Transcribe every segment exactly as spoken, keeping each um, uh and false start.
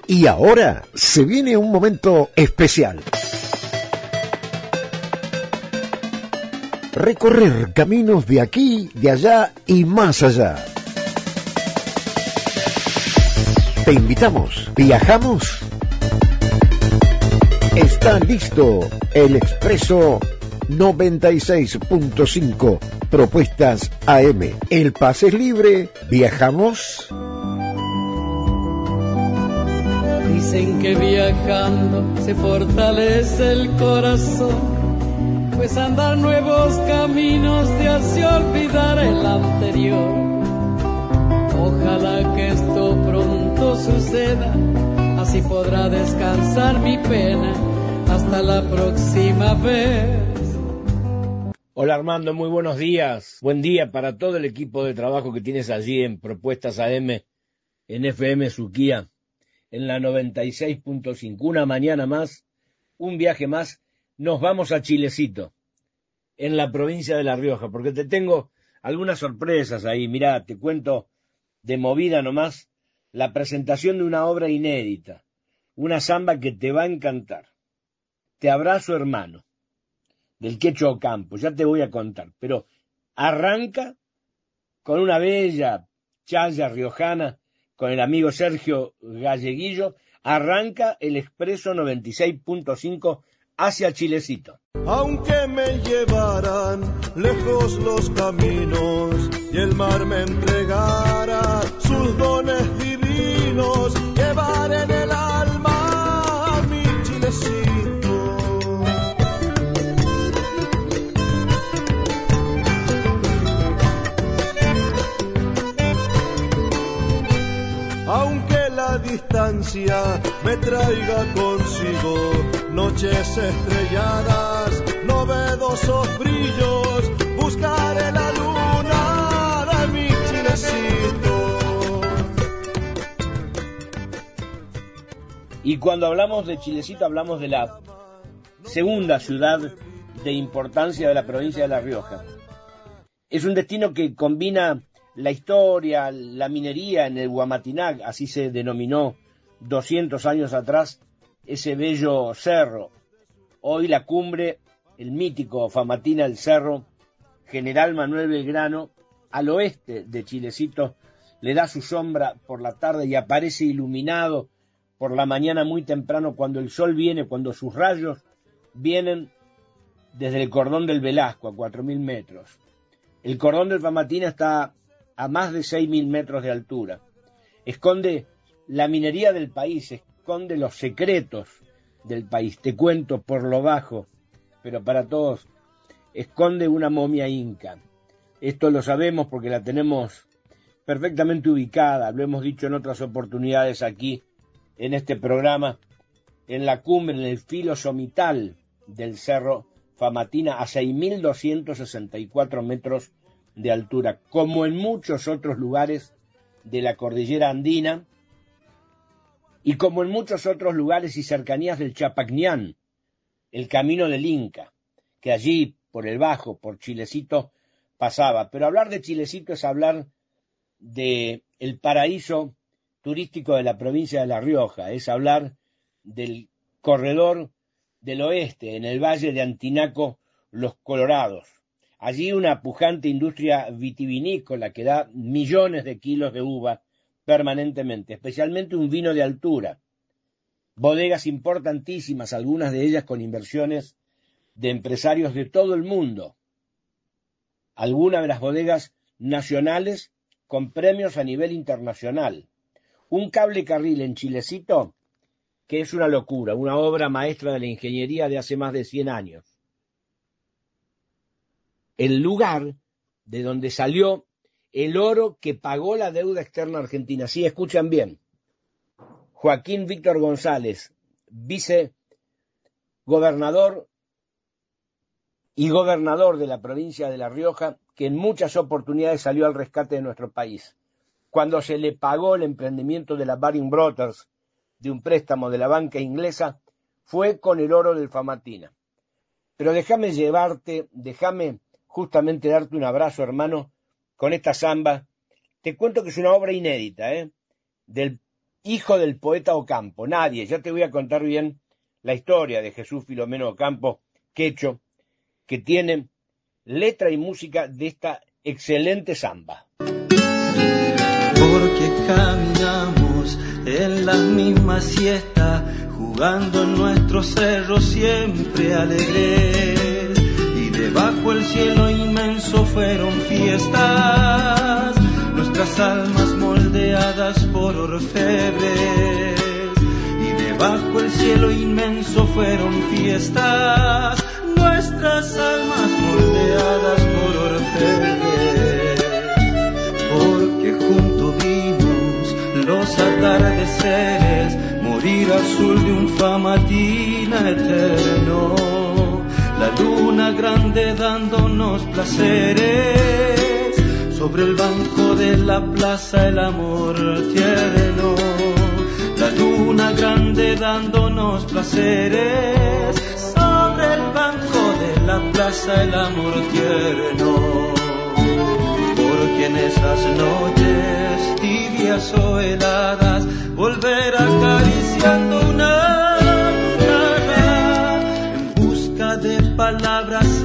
Y ahora se viene un momento especial. Recorrer caminos de aquí, de allá y más allá. Te invitamos. ¿Viajamos? Está listo el Expreso noventa y seis punto cinco. Propuestas A M. El pase es libre. ¿Viajamos? Dicen que viajando se fortalece el corazón, pues andar nuevos caminos te hace olvidar el anterior. Ojalá que esto pronto suceda, así podrá descansar mi pena hasta la próxima vez. Hola Armando, muy buenos días. Buen día para todo el equipo de trabajo que tienes allí en Propuestas A M, en F M Suquía, en la noventa y seis punto cinco. Una mañana más, un viaje más, nos vamos a Chilecito, en la provincia de La Rioja, porque te tengo algunas sorpresas ahí. Mirá, te cuento de movida nomás la presentación de una obra inédita, una samba que te va a encantar. Te abrazo, hermano, del Quecho Ocampo, ya te voy a contar, pero arranca con una bella chaya riojana, con el amigo Sergio Galleguillo, arranca el Expreso noventa y seis punto cinco hacia Chilecito. Aunque me llevaran lejos los caminos y el mar me entregara sus dones divinos, llevar en el alma a mi Chilecito. Aunque la distancia me traiga consigo noches estrelladas, novedosos brillos, buscaré la luna de mi Chilecito. Y cuando hablamos de Chilecito hablamos de la segunda ciudad de importancia de la provincia de La Rioja. Es un destino que combina la historia, la minería en el Huamatinac, así se denominó doscientos años atrás ese bello cerro. Hoy la cumbre, el mítico Famatina, el cerro General Manuel Belgrano, al oeste de Chilecito, le da su sombra por la tarde y aparece iluminado por la mañana muy temprano cuando el sol viene, cuando sus rayos vienen desde el cordón del Velasco a cuatro mil metros. El cordón del Famatina está a más de seis mil metros de altura. Esconde la minería del país, esconde los secretos del país. Te cuento por lo bajo, pero para todos, esconde una momia inca. Esto lo sabemos porque la tenemos perfectamente ubicada, lo hemos dicho en otras oportunidades aquí, en este programa, en la cumbre, en el filo somital del cerro Famatina, a seis mil doscientos sesenta y cuatro metros de altura, como en muchos otros lugares de la cordillera andina y como en muchos otros lugares y cercanías del Chapacnián, el camino del Inca, que allí por el Bajo, por Chilecito, pasaba. Pero hablar de Chilecito es hablar de el paraíso turístico de la provincia de La Rioja, es hablar del corredor del oeste, en el valle de Antinaco, Los Colorados. Allí una pujante industria vitivinícola que da millones de kilos de uva permanentemente, especialmente un vino de altura. Bodegas importantísimas, algunas de ellas con inversiones de empresarios de todo el mundo. Algunas de las bodegas nacionales con premios a nivel internacional. Un cable carril en Chilecito que es una locura, una obra maestra de la ingeniería de hace más de cien años. El lugar de donde salió el oro que pagó la deuda externa argentina. Sí, escuchan bien. Joaquín Víctor González, vicegobernador y gobernador de la provincia de La Rioja, que en muchas oportunidades salió al rescate de nuestro país. Cuando se le pagó el emprendimiento de la Baring Brothers, de un préstamo de la banca inglesa, fue con el oro del Famatina. Pero déjame llevarte, déjame justamente darte un abrazo, hermano, con esta samba. Te cuento que es una obra inédita, ¿eh? Del hijo del poeta Ocampo, nadie. Ya te voy a contar bien la historia de Jesús Filomeno Ocampo, quecho, que tiene letra y música de esta excelente samba. Porque caminamos en la misma siesta, jugando en nuestros cerros siempre alegres, y debajo el cielo inmenso fueron fiestas, nuestras almas moldeadas por orfebres, y debajo el cielo inmenso fueron fiestas, nuestras almas moldeadas por orfebres, porque juntos vimos los atardeceres morir azul de un Famatina eterno, la luna grande dándonos placeres, sobre el banco de la plaza el amor tierno, la luna grande dándonos placeres, sobre el banco de la plaza el amor tierno, porque en esas noches tibias o heladas volver acariciando una guitarra en busca de palabras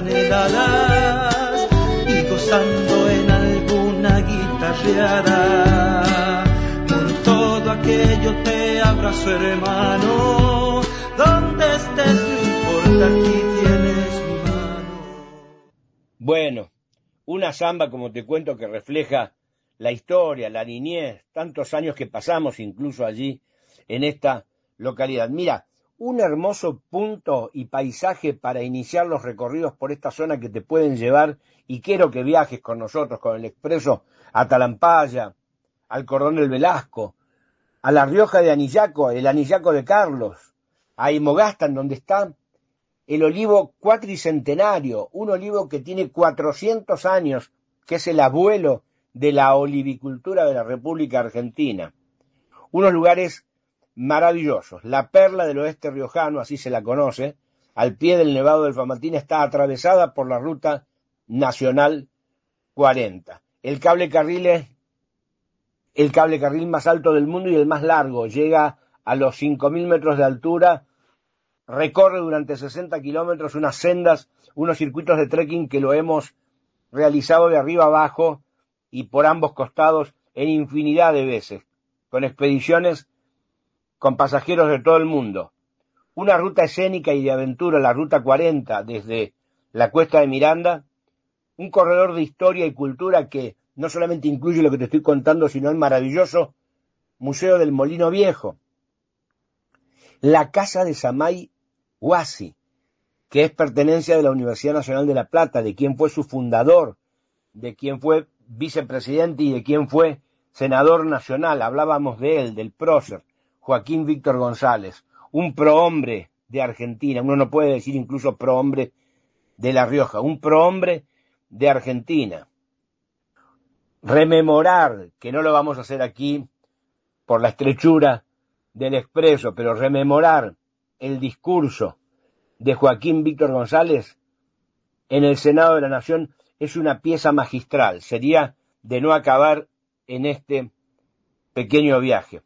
anheladas y gozando en alguna guitarreada. Por todo aquello te abrazo, hermano, donde estés no importa, aquí tienes mi mano. Bueno, una samba, como te cuento, que refleja la historia, la niñez, tantos años que pasamos incluso allí en esta localidad. Mira, un hermoso punto y paisaje para iniciar los recorridos por esta zona que te pueden llevar, y quiero que viajes con nosotros, con el Expreso, a Talampaya, al Cordón del Velasco, a La Rioja de Anillaco, el Anillaco de Carlos, a Imogastan, donde está el olivo cuatricentenario, un olivo que tiene cuatrocientos años, que es el abuelo de la olivicultura de la República Argentina. Unos lugares maravillosos. La perla del oeste riojano, así se la conoce, al pie del Nevado del Famatina, está atravesada por la Ruta Nacional cuarenta. El cable carril es el cable carril más alto del mundo y el más largo. Llega a los cinco mil metros de altura, recorre durante sesenta kilómetros unas sendas, unos circuitos de trekking que lo hemos realizado de arriba abajo y por ambos costados en infinidad de veces, con expediciones con pasajeros de todo el mundo. Una ruta escénica y de aventura, la Ruta cuarenta, desde la Cuesta de Miranda, un corredor de historia y cultura que no solamente incluye lo que te estoy contando, sino el maravilloso Museo del Molino Viejo, la Casa de Samay Huasi, que es pertenencia de la Universidad Nacional de La Plata, de quien fue su fundador, de quien fue vicepresidente y de quien fue senador nacional. Hablábamos de él, del prócer, Joaquín Víctor González, un prohombre de Argentina, uno no puede decir incluso prohombre de La Rioja, un prohombre de Argentina. Rememorar, que no lo vamos a hacer aquí por la estrechura del Expreso, pero rememorar el discurso de Joaquín Víctor González en el Senado de la Nación es una pieza magistral. Sería de no acabar en este pequeño viaje.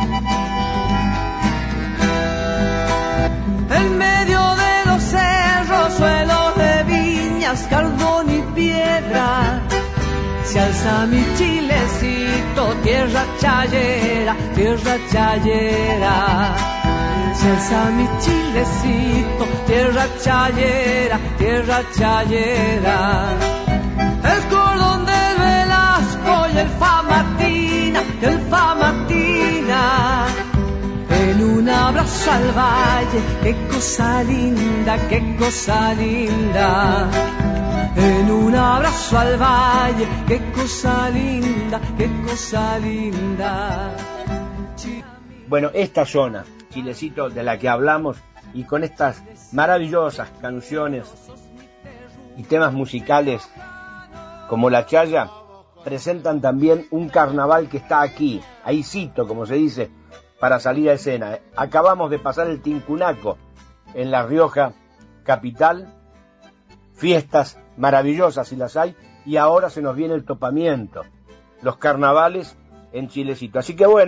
En medio de los cerros, suelos de viñas, carbón y piedra, se alza mi chilecito, tierra chayera, tierra chayera. Se alza mi chilecito, tierra chayera, tierra chayera. El cordón del Velasco y el Famatina, el Famatina. En un abrazo al valle, qué cosa linda, qué cosa linda. En un abrazo al valle, qué cosa linda, qué cosa linda. Bueno, esta zona, Chilecito, de la que hablamos, y con estas maravillosas canciones y temas musicales como La Chaya, presentan también un carnaval que está aquí, ahí cito, como se dice, para salir a escena. Acabamos de pasar el Tincunaco en La Rioja capital, fiestas maravillosas si las hay, y ahora se nos viene el topamiento, los carnavales en Chilecito. Así que bueno,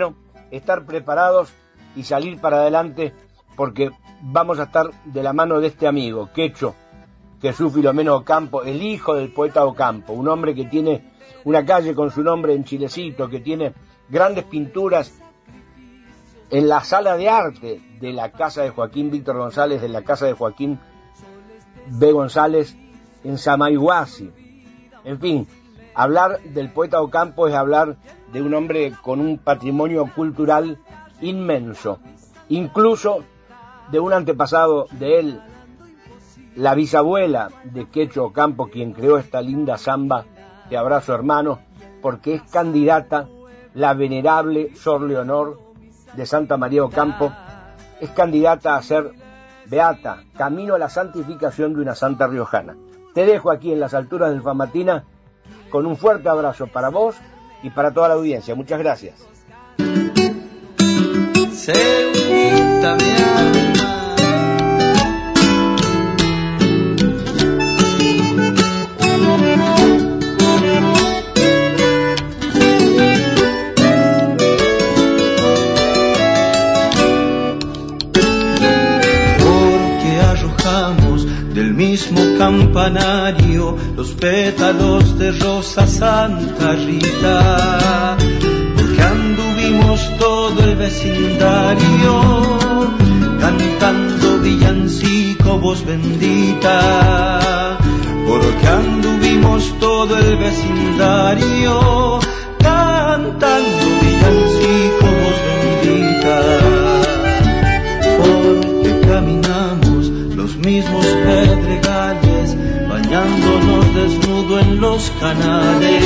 estar preparados y salir para adelante, porque vamos a estar de la mano de este amigo, Quecho Jesús Filomeno Ocampo, el hijo del poeta Ocampo, un hombre que tiene una calle con su nombre en Chilecito, que tiene grandes pinturas en la sala de arte de la casa de Joaquín Víctor González, de la casa de Joaquín B. González en Samaiguasi. En fin, hablar del poeta Ocampo es hablar de un hombre con un patrimonio cultural inmenso, incluso de un antepasado de él, la bisabuela de Quecho Ocampo, quien creó esta linda samba, Te abrazo hermano, porque es candidata, la venerable Sor Leonor de Santa María Ocampo, es candidata a ser beata, camino a la santificación de una santa riojana. Te dejo aquí en las alturas del Famatina con un fuerte abrazo para vos y para toda la audiencia. Muchas gracias. Señorita, mi alma. Porque arrojamos del mismo campanario los pétalos de rosa Santa Rita, porque anduvimos todo el vecindario cantando villancico voz bendita, porque anduvimos todo el vecindario cantando villancico voz bendita, porque caminamos los mismos pedregales, bañándonos desnudo en los canales,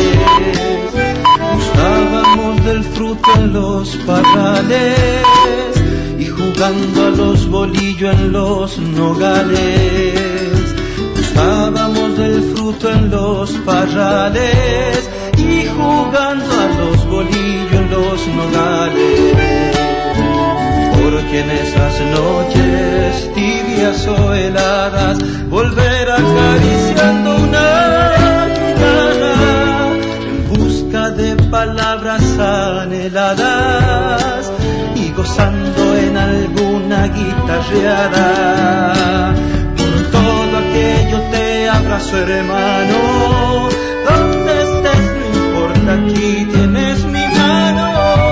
gustábamos del fruto en los parrales y jugando a los bolillos en los nogales, gustábamos del fruto en los parrales y jugando a los bolillos en los nogales, porque en esas noches tibias o heladas volver acariciando una guitarra en busca de palabras anheladas y gozando en alguna guitarreada. Por todo aquello te abrazo, hermano, donde estés no importa, aquí tienes mi mano.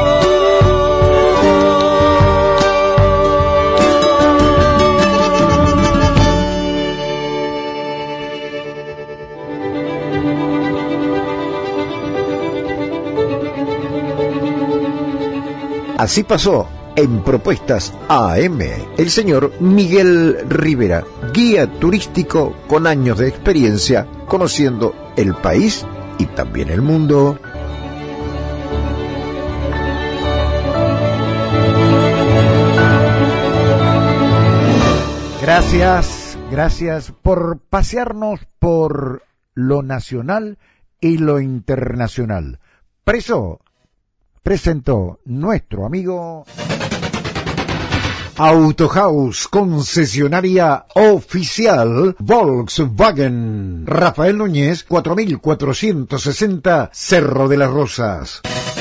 Así pasó en Propuestas A M el señor Miguel Rivera, guía turístico con años de experiencia conociendo el país y también el mundo. Gracias, gracias por pasearnos por lo nacional y lo internacional. Preso presentó nuestro amigo Autohaus, concesionaria oficial Volkswagen. Rafael Núñez, cuatro mil cuatrocientos sesenta, Cerro de las Rosas.